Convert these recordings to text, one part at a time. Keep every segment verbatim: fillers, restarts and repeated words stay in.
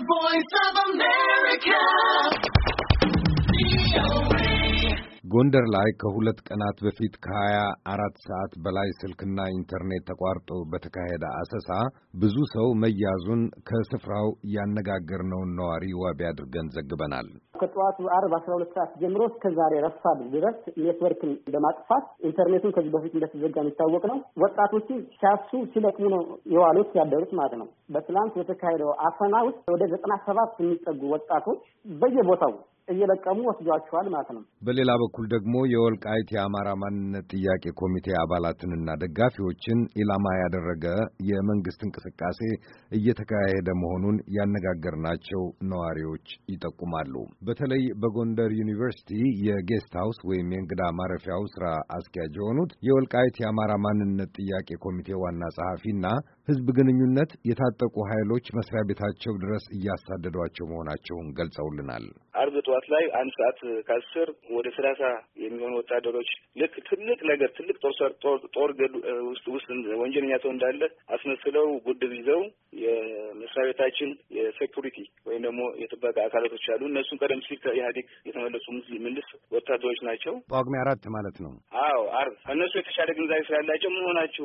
The Voice of America. ጎንደር ላይ ከሁለት ቀናት በፊት ከሀያ አራት ሰዓት በላይ ስልክና ኢንተርኔት ተቋርጦ በተካሄደ አሰሳ ብዙ ሰው መያዙን ከስፍራው ያነጋገርነውን ነዋሪ ዋቢ አድርገን ዘግበናል። ከጠዋቱ አርብ አስራ ሁለት ሰዓት ጀምሮ እስከ ዛሬ ረፋድ ድረስ ኔትወርክን በማጥፋት ኢንተርኔቱን ከዚህ በፊት እንደተዘጋ የሚታወቅ ነው። ወጣቶቹ ሲያሱ ሲለቅሙ ነው የዋሉት ያደሩት ማለት ነው። በትላንት የተካሄደው አፈና ውስጥ ወደ ዘጠና ሰባት የሚጠጉ ወጣቶች በየቦታው እየለቀሙ ወስዷቸዋል ማለት ነው። በሌላ በኩል ደግሞ የወልቃይት የአማራ ማንነት ጥያቄ ኮሚቴ አባላትንና ደጋፊዎችን ኢላማ ያደረገ የመንግስት እንቅስቃሴ እየተካሄደ መሆኑን ያነጋገርናቸው ነዋሪዎች ይጠቁማሉ። በተለይ በጎንደር ዩኒቨርሲቲ የጌስት ሃውስ ወይም የእንግዳ ማረፊያው ስራ አስኪያጅ የሆኑት የወልቃይት የአማራ ማንነት ጥያቄ ኮሚቴ ዋና ጸሐፊና ህዝብ ግንኙነት የታጠቁ ኃይሎች መስሪያ ቤታቸው ድረስ እያሳደዷቸው መሆናቸውን ገልጸውልናል። አርብ ጠዋት ላይ አንድ ሰዓት ከአስር ወደ ሰላሳ የሚሆኑ ወታደሮች ልክ ትልቅ ነገር ትልቅ ጦር ጦር ውስጥ ውስጥ ወንጀለኛ ሰው እንዳለ አስመስለው ጉድብ ይዘው የመስሪያ ቤታችን የሴኩሪቲ ወይም ደግሞ የጥበቃ አካላቶች አሉ። እነሱን ቀደም ሲል ከኢህአዴግ የተመለሱ ምልስ ወታደሮች ናቸው። ጳጉሜ አራት ማለት ነው። አዎ አርብ እነሱ የተሻለ ግንዛቤ ስላላቸው ምን ሆናችሁ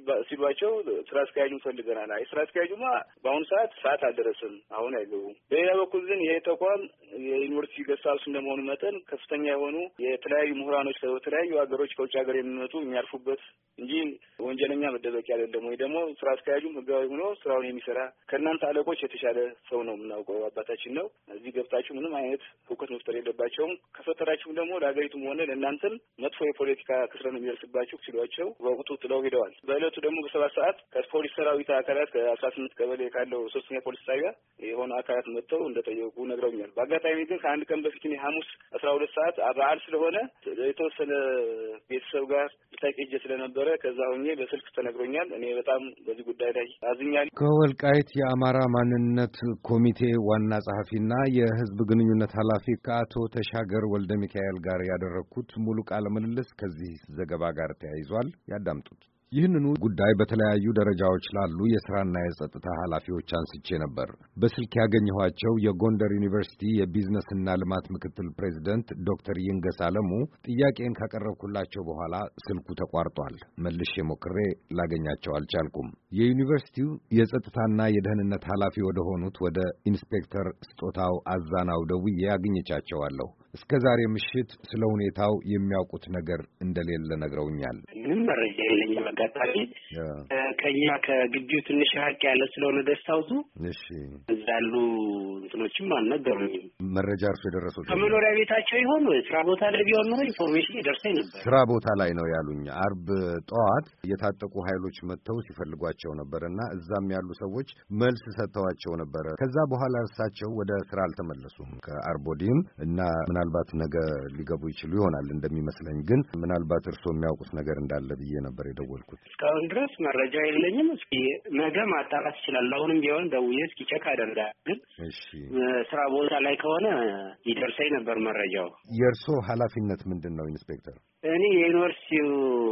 ሲሏቸው ስራ አስኪያጁን ፈልገናል። አይ ስራ አስኪያጁማ በአሁኑ ሰዓት ሰዓት አልደረስም አሁን አይገቡም። በሌላ በኩል ግን ይሄ ተቋም የዩኒቨርሲቲ ገሳሱ እንደመሆኑ መጠን ከፍተኛ የሆኑ የተለያዩ ምሁራኖች ከተለያዩ ሀገሮች ከውጭ ሀገር የሚመጡ የሚያርፉበት እንጂ ወንጀለኛ መደበቂያ አይደለም። ወይ ደግሞ ስራ አስኪያጁም ህጋዊ ሆኖ ስራውን የሚሰራ ከእናንተ አለቆች የተሻለ ሰው ነው የምናውቀው አባታችን ነው። እዚህ ገብታችሁ ምንም አይነት እውቀት መፍጠር የለባቸውም። ከፈጠራችሁም ደግሞ ለሀገሪቱም ሆነ ለእናንተም መጥፎ የፖለቲካ ክስረት ነው የሚደርስባችሁ ሲሏቸው በወቅቱ ጥለው ሄደዋል። በእለቱ ደግሞ በሰባት ሰዓት ከፖሊስ ሰራዊት አካላት ከአስራ ስምንት ቀበሌ ካለው ሶስተኛ ፖሊስ ጣቢያ የሆነ አካላት መጥተው እንደጠየቁ ነግረውኛል። በአጋጣሚ ግን ከአንድ ቀን በፊት እኔ ሐሙስ አስራ ሁለት ሰዓት በዓል ስለሆነ የተወሰነ ቤተሰብ ጋር ልታቄጀ ስለነበረ ከዛ ሆኜ በስልክ ተነግሮኛል። እኔ በጣም በዚህ ጉዳይ ላይ አዝኛለሁ። ከወልቃይት የአማራ ማንነት ኮሚቴ ዋና ጸሐፊና የህዝብ ግንኙነት ኃላፊ ከአቶ ተሻገር ወልደ ሚካኤል ጋር ያደረኩት ሙሉ ቃለ ምልልስ ከዚህ ዘገባ ጋር ተያይዟል። ያዳምጡት። ይህንኑ ጉዳይ በተለያዩ ደረጃዎች ላሉ የሥራና የጸጥታ ኃላፊዎች አንስቼ ነበር። በስልክ ያገኘኋቸው የጎንደር ዩኒቨርሲቲ የቢዝነስና ልማት ምክትል ፕሬዚደንት ዶክተር ይንገስ አለሙ ጥያቄን ካቀረብኩላቸው በኋላ ስልኩ ተቋርጧል። መልሼ ሞክሬ ላገኛቸው አልቻልኩም። የዩኒቨርሲቲው የጸጥታና የደህንነት ኃላፊ ወደ ሆኑት ወደ ኢንስፔክተር ስጦታው አዛናው ደውዬ አግኝቻቸዋለሁ። እስከ ዛሬ ምሽት ስለ ሁኔታው የሚያውቁት ነገር እንደሌለ ነግረውኛል። ምንም መረጃ የለኝም። አጋጣሚ ከኛ ከግቢው ትንሽ ሀቅ ያለ ስለሆነ ደስታውቱ እሺ እዛ ያሉ እንትኖችም አልነገሩኝም። መረጃ እርሱ የደረሱት ከመኖሪያ ቤታቸው ይሆን ወይ ስራ ቦታ ላይ ቢሆን ኖሮ ኢንፎርሜሽን ይደርሰኝ ነበር። ስራ ቦታ ላይ ነው ያሉኝ። አርብ ጠዋት የታጠቁ ኃይሎች መጥተው ሲፈልጓቸው ነበርና እዛም ያሉ ሰዎች መልስ ሰጥተዋቸው ነበር። ከዛ በኋላ እርሳቸው ወደ ስራ አልተመለሱም። ከአርቦዲም እና ምናልባት ነገ ሊገቡ ይችሉ ይሆናል እንደሚመስለኝ። ግን ምናልባት እርሶ የሚያውቁት ነገር እንዳለ ብዬ ነበር የደወልኩት። እስካሁን ድረስ መረጃ የለኝም። እስኪ ነገ ማጣራት ይችላል። አሁንም ቢሆን ደውዬ እስኪ ቼክ አደርጋለሁ። ግን እሺ ስራ ቦታ ላይ ከሆነ ይደርሰኝ ነበር መረጃው። የእርሶ ኃላፊነት ምንድን ነው ኢንስፔክተር? እኔ የዩኒቨርሲቲው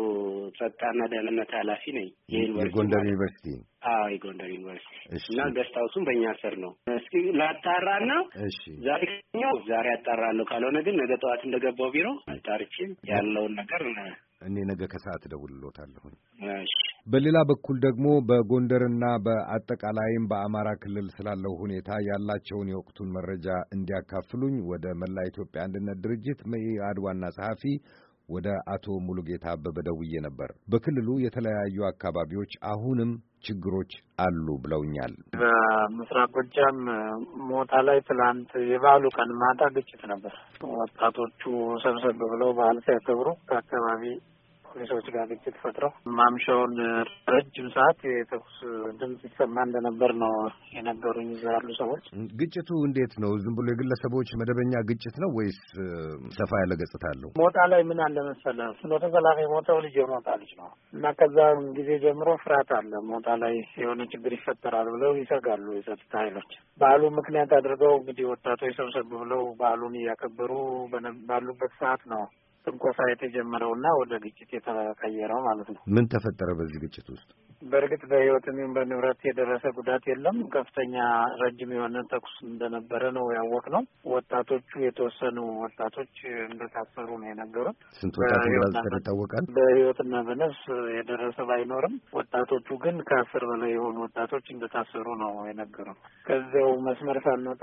ጸጥታና ደህንነት ኃላፊ ነኝ። የጎንደር ዩኒቨርሲቲ? አዎ የጎንደር ዩኒቨርሲቲ እና ገስታውሱም በእኛ ስር ነው። እስኪ ላጣራና እሺ ዛሬ ነው ዛሬ አጣራለሁ። ካልሆነ ግን ነገ ጠዋት እንደገባው ቢሮ አጣርቼ ያለውን ነገር እኔ ነገ ከሰዓት እደውልልዎታለሁ። እሺ። በሌላ በኩል ደግሞ በጎንደርና በአጠቃላይም በአማራ ክልል ስላለው ሁኔታ ያላቸውን የወቅቱን መረጃ እንዲያካፍሉኝ ወደ መላ ኢትዮጵያ አንድነት ድርጅት መኢአድ ዋና ጸሐፊ ወደ አቶ ሙሉጌታ አበበ ደውዬ ነበር። በክልሉ የተለያዩ አካባቢዎች አሁንም ችግሮች አሉ ብለውኛል። በምስራቅ ጎጃም ሞታ ላይ ትላንት የበዓሉ ቀን ማታ ግጭት ነበር። ወጣቶቹ ሰብሰብ ብለው በዓል ሲያከብሩ ከአካባቢ ፖሊሶች ጋር ግጭት ፈጥረው ማምሻውን ረጅም ሰዓት የተኩስ ድምጽ ይሰማ እንደነበር ነው የነገሩኝ እዛ ያሉ ሰዎች። ግጭቱ እንዴት ነው? ዝም ብሎ የግለሰቦች መደበኛ ግጭት ነው ወይስ ሰፋ ያለ ገጽታ አለው? ሞታ ላይ ምን አለ መሰለህ፣ ፍኖተ ሰላም የሞተው ልጅ የሞታ ልጅ ነው እና ከዛ ጊዜ ጀምሮ ፍርሃት አለ። ሞታ ላይ የሆነ ችግር ይፈጠራል ብለው ይሰጋሉ የጸጥታ ኃይሎች። በዓሉ ምክንያት አድርገው እንግዲህ ወጣቶች ሰብሰብ ብለው በዓሉን እያከበሩ ባሉበት ሰዓት ነው ትንኮሳ የተጀመረውና ወደ ግጭት የተቀየረው ማለት ነው። ምን ተፈጠረ በዚህ ግጭት ውስጥ? በእርግጥ በህይወትም በንብረት የደረሰ ጉዳት የለም። ከፍተኛ ረጅም የሆነ ተኩስ እንደነበረ ነው ያወቅነው። ወጣቶቹ የተወሰኑ ወጣቶች እንደታሰሩ ነው የነገሩት። ስንት ወጣቶች እንደታሰሩ ይታወቃል? በህይወትና በነፍስ የደረሰ ባይኖርም ወጣቶቹ ግን ከአስር በላይ የሆኑ ወጣቶች እንደታሰሩ ነው የነገሩት። ከዚያው መስመር ሳንወጣ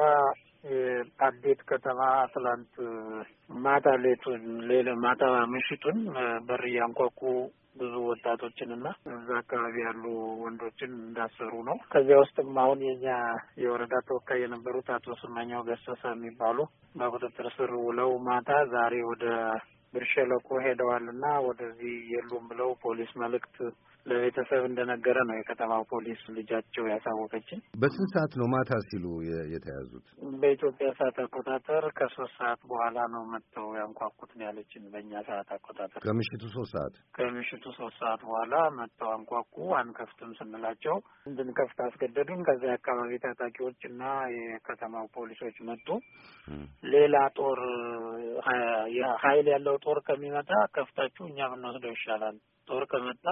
አዴት ከተማ ትላንት ማታ ሌቱን ሌላ ማታ ምሽቱን በር እያንኳኩ ብዙ ወጣቶችንና እዛ አካባቢ ያሉ ወንዶችን እንዳሰሩ ነው። ከዚያ ውስጥም አሁን የኛ የወረዳ ተወካይ የነበሩት አቶ ስመኛው ገሰሰ የሚባሉ በቁጥጥር ስር ውለው ማታ ዛሬ ወደ ብር ሸለቆ ሄደዋልና ወደዚህ የሉም ብለው ፖሊስ መልእክት ለቤተሰብ እንደነገረ ነው የከተማው ፖሊስ ልጃቸው ያሳወቀችኝ። በስንት ሰዓት ነው ማታ ሲሉ የተያዙት? በኢትዮጵያ ሰዓት አቆጣጠር ከሶስት ሰዓት በኋላ ነው መጥተው ያንኳኩት ነው ያለችን። በእኛ ሰዓት አቆጣጠር ከምሽቱ ሶስት ሰዓት ከምሽቱ ሶስት ሰዓት በኋላ መጥተው አንኳኩ። አንከፍትም ስንላቸው እንድንከፍት አስገደዱን። ከዚያ አካባቢ ታጣቂዎች እና የከተማው ፖሊሶች መጡ። ሌላ ጦር ኃይል ያለው ጦር ከሚመጣ ከፍታችሁ እኛ ብንወስደው ይሻላል፣ ጦር ከመጣ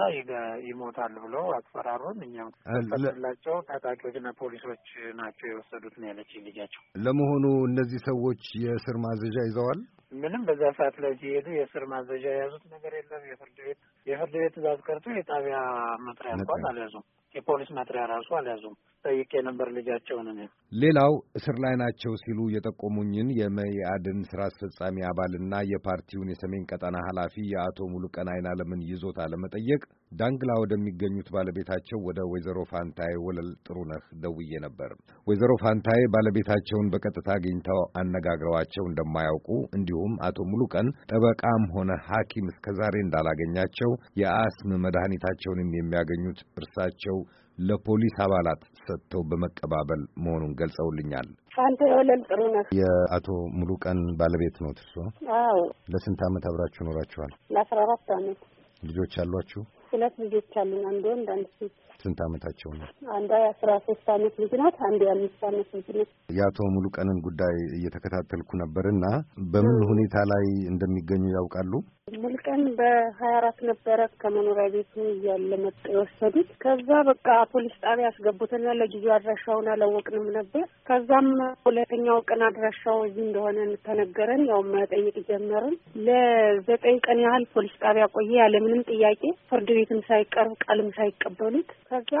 ይሞታል ብለው አስፈራሩን። እኛም ከፈላቸው ታጣቂዎችና ፖሊሶች ናቸው የወሰዱት ነው ያለች ልጃቸው። ለመሆኑ እነዚህ ሰዎች የእስር ማዘዣ ይዘዋል? ምንም በዛ ሰዓት ላይ ሲሄዱ የእስር ማዘዣ የያዙት ነገር የለም። የፍርድ ቤት የፍርድ ቤት ትዕዛዝ ቀርቶ የጣቢያ መጥሪያ እንኳን አልያዙም። የፖሊስ መጥሪያ ራሱ አልያዙም። ጠይቄ ነበር ልጃቸውን። እኔ ሌላው እስር ላይ ናቸው ሲሉ የጠቆሙኝን የመኢአድን ስራ አስፈጻሚ አባልና የፓርቲውን የሰሜን ቀጠና ኃላፊ የአቶ ሙሉቀን አይናለምን ይዞታ ለመጠየቅ ዳንግላ ወደሚገኙት ባለቤታቸው ወደ ወይዘሮ ፋንታዬ ወለል ጥሩነህ ደውዬ ነበር። ወይዘሮ ፋንታዬ ባለቤታቸውን በቀጥታ አግኝተው አነጋግረዋቸው እንደማያውቁ እንዲሁም አቶ ሙሉቀን ጠበቃም ሆነ ሐኪም እስከዛሬ እንዳላገኛቸው የአስም መድኃኒታቸውንም የሚያገኙት እርሳቸው ለፖሊስ አባላት ሰጥተው በመቀባበል መሆኑን ገልጸውልኛል። ፋንታዬ ወለል ጥሩነህ የአቶ ሙሉቀን ባለቤት ነው እርሶ? አዎ። ለስንት ዓመት አብራችሁ ኖራችኋል? ለአስራ አራት ዓመት። ልጆች አሏችሁ? ሁለት ልጆች አሉን። አንድ ወንድ አንድ ሴት። ስንት ዓመታቸው ነው? አንዷ የአስራ ሶስት ዓመት ልጅ ናት። አንዱ የአምስት ዓመት ልጅ ናት። የአቶ ሙሉቀንን ጉዳይ እየተከታተልኩ ነበርና በምን ሁኔታ ላይ እንደሚገኙ ያውቃሉ? ሙሉቀን በሀያ አራት ነበረ ከመኖሪያ ቤቱ እያለ መጥቶ የወሰዱት። ከዛ በቃ ፖሊስ ጣቢያ ያስገቡትና ለጊዜው አድራሻውን አላወቅንም ነበር። ከዛም ሁለተኛው ቀን አድራሻው እዚህ እንደሆነ ተነገረን። ያው መጠየቅ ጀመርን። ለዘጠኝ ቀን ያህል ፖሊስ ጣቢያ ቆየ ያለምንም ጥያቄ፣ ፍርድ ቤትም ሳይቀርብ ቃልም ሳይቀበሉት። ከዛ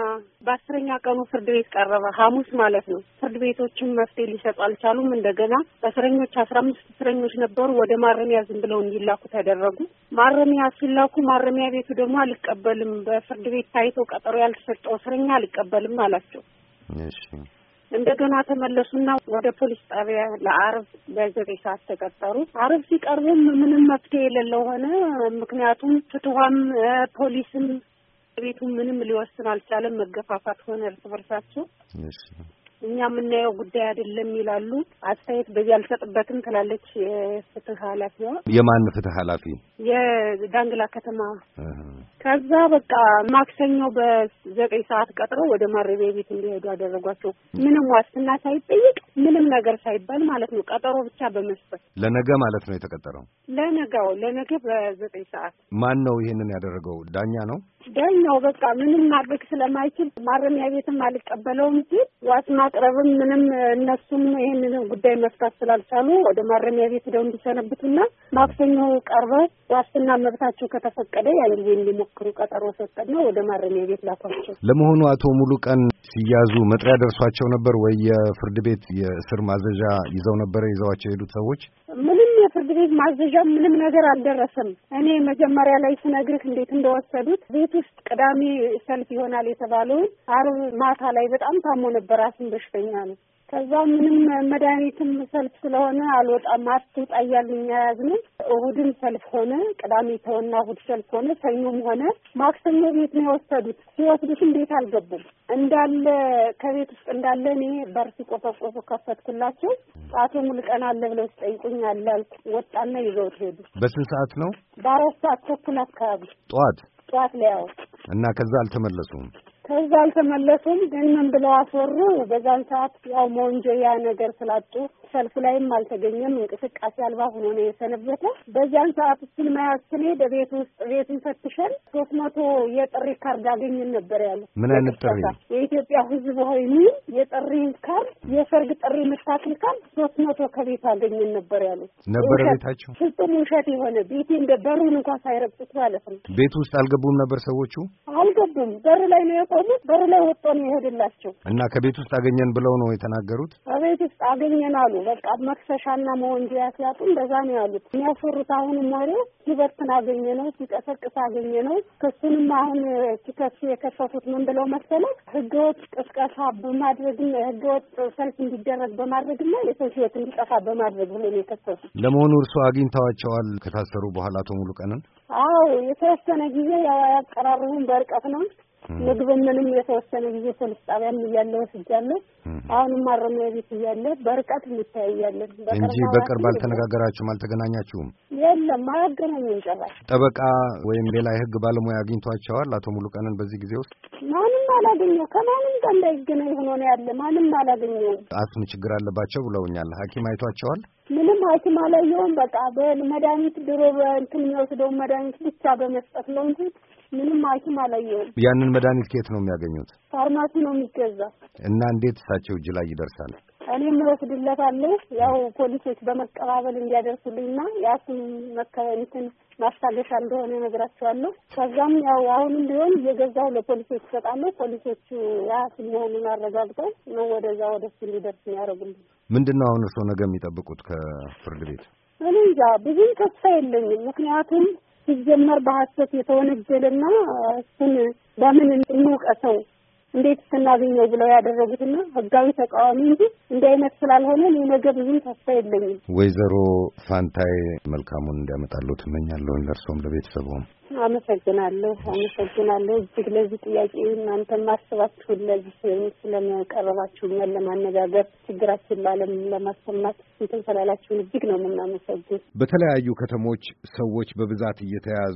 በአስረኛ ቀኑ ፍርድ ቤት ቀረበ፣ ሐሙስ ማለት ነው። ፍርድ ቤቶችም መፍትሄ ሊሰጡ አልቻሉም። እንደገና እስረኞች አስራ አምስት እስረኞች ነበሩ፣ ወደ ማረሚያ ዝም ብለው እንዲላኩ ተደረጉ። ማረሚያ ሲላኩ ማረሚያ ቤቱ ደግሞ አልቀበልም፣ በፍርድ ቤት ታይቶ ቀጠሮ ያልተሰጠው እስረኛ አልቀበልም አላቸው። እሺ። እንደገና ተመለሱና ወደ ፖሊስ ጣቢያ ለአርብ በዘጠኝ ሰዓት ተቀጠሩ። አርብ ሲቀርቡም ምንም መፍትሄ የሌለው ሆነ። ምክንያቱም ፍትዋም ፖሊስም ቤቱ ምንም ሊወስን አልቻለም። መገፋፋት ሆነ እርስ በርሳቸው። እሺ። እኛ የምናየው ጉዳይ አይደለም ይላሉ። አስተያየት በዚህ አልሰጥበትም ትላለች የፍትህ ኃላፊዋ። የማን ፍትህ ኃላፊ? የዳንግላ ከተማ። ከዛ በቃ ማክሰኞ በዘጠኝ ሰዓት ቀጥረው ወደ ማረሚያ ቤት እንዲሄዱ አደረጓቸው። ምንም ዋስትና ሳይጠይቅ ምንም ነገር ሳይባል ማለት ነው። ቀጠሮ ብቻ በመስጠት ለነገ ማለት ነው የተቀጠረው። ለነገው ለነገ በዘጠኝ ሰዓት። ማን ነው ይሄንን ያደረገው? ዳኛ ነው? ዳኛው በቃ ምንም ማድረግ ስለማይችል ማረሚያ ቤትም አልቀበለውም ሲል ዋስ ማቅረብም ምንም እነሱም ይሄንን ጉዳይ መፍታት ስላልቻሉ ወደ ማረሚያ ቤት ሄደው እንዲሰነብቱና ማክሰኞ ቀርበው ዋስትና መብታቸው ከተፈቀደ ያን ጊዜ እንዲሞክሩ ቀጠሮ ሰጠና ወደ ማረሚያ ቤት ላኳቸው። ለመሆኑ አቶ ሙሉቀን ሲያዙ መጥሪያ ደርሷቸው ነበር ወይ? የፍርድ ቤት የእስር ማዘዣ ይዘው ነበር ይዘዋቸው የሄዱት ሰዎች? ምንም የፍርድ ቤት ማዘዣ ምንም ነገር አልደረሰም። እኔ መጀመሪያ ላይ ስነግርህ እንዴት እንደወሰዱት ቤት ውስጥ ቅዳሜ ሰልፍ ይሆናል የተባለውን ዓርብ ማታ ላይ በጣም ታሞ ነበር። አስም በሽተኛ ነው። ከዛ ምንም መድኃኒትም ሰልፍ ስለሆነ አልወጣም አትውጣ እያሉኝ ያዝነው። እሑድም ሰልፍ ሆነ፣ ቅዳሜ ተወና እሑድ ሰልፍ ሆነ፣ ሰኞም ሆነ። ማክሰኞ ቤት ነው የወሰዱት። ሲወስዱት እንዴት አልገቡም እንዳለ ከቤት ውስጥ እንዳለ እኔ በር ሲቆፈቆፉ ከፈትኩላቸው። አቶ ሙሉቀን አለ ብለው ሲጠይቁኝ አለ አልኩ። ወጣና ይዘውት ሄዱ። በስንት ሰዓት ነው? በአራት ሰዓት ተኩል አካባቢ ጠዋት ጠዋት ላይ ያው እና ከዛ አልተመለሱም። ከዛ አልተመለሱም። ግን ምን ብለው አስወሩ? በዛን ሰዓት ያው መወንጀያ ነገር ስላጡ ሰልፍ ላይም አልተገኘም። እንቅስቃሴ አልባ ሆኖ ነው የሰነበተ። በዛን ሰዓት እሱን መያዝ ስንሄድ ቤት ውስጥ ቤቱን ፈትሸን ሶስት መቶ የጥሪ ካርድ አገኘን ነበር ያሉ። ምን አይነት ጥሪ? የኢትዮጵያ ሕዝብ ሆይ ምን የጥሪ ካርድ የሰርግ ጥሪ ምታክል ካርድ ሶስት መቶ ከቤት አገኘን ነበር ያሉ። ነበር ቤታቸው ፍጹም ውሸት የሆነ ቤቴ እንደ በሩን እንኳን ሳይረግጡት ማለት ነው። ቤት ውስጥ አልገቡም ነበር ሰዎቹ? አልገቡም። በር ላይ ነው የቆሙት። በር ላይ ወጥቶ ነው የሄድላቸው። እና ከቤት ውስጥ አገኘን ብለው ነው የተናገሩት? ከቤት ውስጥ አገኘን አሉ። በቃ መክሰሻና መወንጀያ ሲያጡ እንደዛ ነው ያሉት። የሚያስወሩት አሁንም ወሬ ሲበትን አገኘ ነው፣ ሲቀሰቅስ አገኘ ነው። ክሱንም አሁን ሲከሱ የከሰሱት ምን ብለው መሰለህ? ህገወጥ ቅስቀሳ በማድረግና ህገወጥ ሰልፍ እንዲደረግ በማድረግና የሰው ህይወት እንዲጠፋ በማድረግ ብሎ ነው የከሰሱት። ለመሆኑ እርስዎ አግኝተዋቸዋል ከታሰሩ በኋላ አቶ ሙሉቀንን? አዎ የተወሰነ ጊዜ ያው ያቀራረቡን በርቀት ነው። ምግብ ምንም የተወሰነ ጊዜ ፖሊስ ጣቢያም እያለ ወስጃለሁ። አሁንም ማረሚያ ቤት እያለ በርቀት እንታያለን እንጂ በቅርብ አልተነጋገራችሁም? አልተገናኛችሁም? የለም አያገናኙም ጭራሽ። ጠበቃ ወይም ሌላ የህግ ባለሙያ አግኝቷቸዋል አቶ ሙሉቀንን በዚህ ጊዜ ውስጥ? ማንም አላገኘው። ከማንም ጋር እንዳይገናኝ ሆኖ ነው ያለ። ማንም አላገኘው። አስም ችግር አለባቸው ብለውኛል። ሐኪም አይቷቸዋል? ምንም ሐኪም አላየውም። በቃ በመድኃኒት ድሮ በእንትን የሚወስደው መድኃኒት ብቻ በመስጠት ነው እንጂ ምንም ሐኪም አላየውም። ያንን መድኃኒት ከየት ነው የሚያገኙት? ፋርማሲ ነው የሚገዛ። እና እንዴት እሳቸው እጅ ላይ ይደርሳል? እኔም እወስድለታለሁ ያው ፖሊሶች በመቀባበል እንዲያደርሱልኝና ያሱን መከበንትን ማስታገሻ እንደሆነ እነግራቸዋለሁ። ከዛም ያው አሁንም ቢሆን እየገዛሁ ለፖሊሶች እሰጣለሁ። ፖሊሶቹ ያሱን መሆኑን አረጋግጠው ነው ወደዛ ወደሱ እንዲደርስ ያደርጉልኝ። ምንድነው አሁን እርስዎ ነገ የሚጠብቁት ከፍርድ ቤት? እኔ እንጃ ብዙም ተስፋ የለኝም። ምክንያቱም ሲጀመር በሐሰት የተወነጀለና እሱን በምን እንውቀሰው እንዴት ስናገኘው ብለው ያደረጉትና ህጋዊ ተቃዋሚ እንጂ እንደ አይነት ስላልሆነ እኔ ነገ ብዙም ተስፋ የለኝም። ወይዘሮ ፋንታይ መልካሙን እንዲያመጣሉ ትመኛለሁ ለእርሶም ለቤተሰቡም። አመሰግናለሁ አመሰግናለሁ እጅግ ለዚህ ጥያቄ እናንተ ማስባችሁ ለዚህ ስለማቀረባችሁ ለማነጋገር ችግራችን ለዓለም ለማሰማት እንትን ስላላችሁ እጅግ ነው የምናመሰግነው። በተለያዩ ከተሞች ሰዎች በብዛት እየተያዙ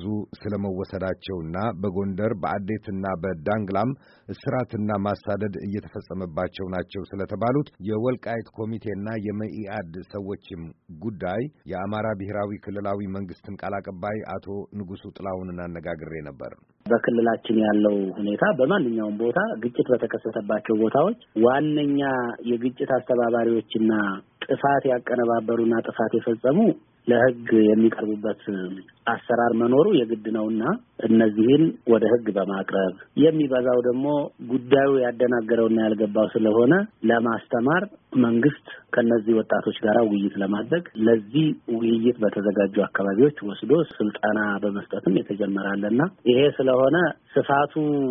ስለመወሰዳቸውና በጎንደር በአዴትና በዳንግላም እስራትና ማሳደድ እየተፈጸመባቸው ናቸው ስለተባሉት የወልቃይት ኮሚቴና የመኢአድ ሰዎችም ጉዳይ የአማራ ብሔራዊ ክልላዊ መንግስትን ቃል አቀባይ አቶ ንጉሱ ጥላውን እናነጋግሬ ነበር። በክልላችን ያለው ሁኔታ በማንኛውም ቦታ ግጭት በተከሰተባቸው ቦታዎች ዋነኛ የግጭት አስተባባሪዎችና ጥፋት ያቀነባበሩና ጥፋት የፈጸሙ ለሕግ የሚቀርቡበት አሰራር መኖሩ የግድ ነውና እነዚህን ወደ ሕግ በማቅረብ የሚበዛው ደግሞ ጉዳዩ ያደናገረውና ያልገባው ስለሆነ ለማስተማር መንግስት ከነዚህ ወጣቶች ጋር ውይይት ለማድረግ ለዚህ ውይይት በተዘጋጁ አካባቢዎች ወስዶ ስልጠና በመስጠትም የተጀመራለና ይሄ ስለሆነ ስፋቱ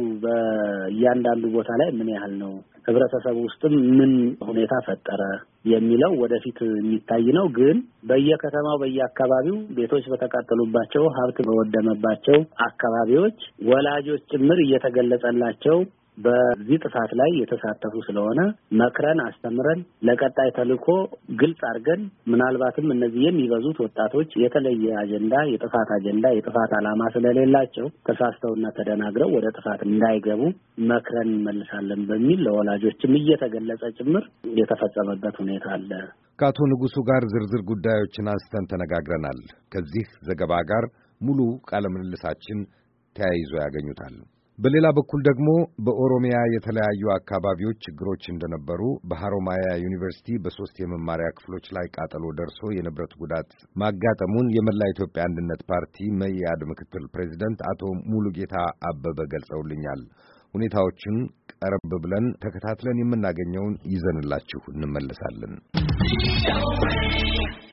በእያንዳንዱ ቦታ ላይ ምን ያህል ነው፣ ህብረተሰቡ ውስጥም ምን ሁኔታ ፈጠረ የሚለው ወደፊት የሚታይ ነው። ግን በየከተማው በየአካባቢው ቤቶች በተቃጠሉባቸው ሀብት በወደመባቸው አካባቢዎች ወላጆች ጭምር እየተገለጸላቸው በዚህ ጥፋት ላይ የተሳተፉ ስለሆነ መክረን አስተምረን ለቀጣይ ተልእኮ ግልጽ አድርገን ምናልባትም እነዚህ የሚበዙት ወጣቶች የተለየ አጀንዳ የጥፋት አጀንዳ የጥፋት ዓላማ ስለሌላቸው ተሳስተውና ተደናግረው ወደ ጥፋት እንዳይገቡ መክረን እንመልሳለን በሚል ለወላጆችም እየተገለጸ ጭምር የተፈጸመበት ሁኔታ አለ። ከአቶ ንጉሱ ጋር ዝርዝር ጉዳዮችን አንስተን ተነጋግረናል። ከዚህ ዘገባ ጋር ሙሉ ቃለ ምልልሳችን ተያይዞ ያገኙታል። በሌላ በኩል ደግሞ በኦሮሚያ የተለያዩ አካባቢዎች ችግሮች እንደነበሩ በሐሮማያ ዩኒቨርሲቲ በሶስት የመማሪያ ክፍሎች ላይ ቃጠሎ ደርሶ የንብረት ጉዳት ማጋጠሙን የመላ ኢትዮጵያ አንድነት ፓርቲ መኢአድ ምክትል ፕሬዚደንት አቶ ሙሉጌታ አበበ ገልጸውልኛል። ሁኔታዎችን ቀረብ ብለን ተከታትለን የምናገኘውን ይዘንላችሁ እንመለሳለን።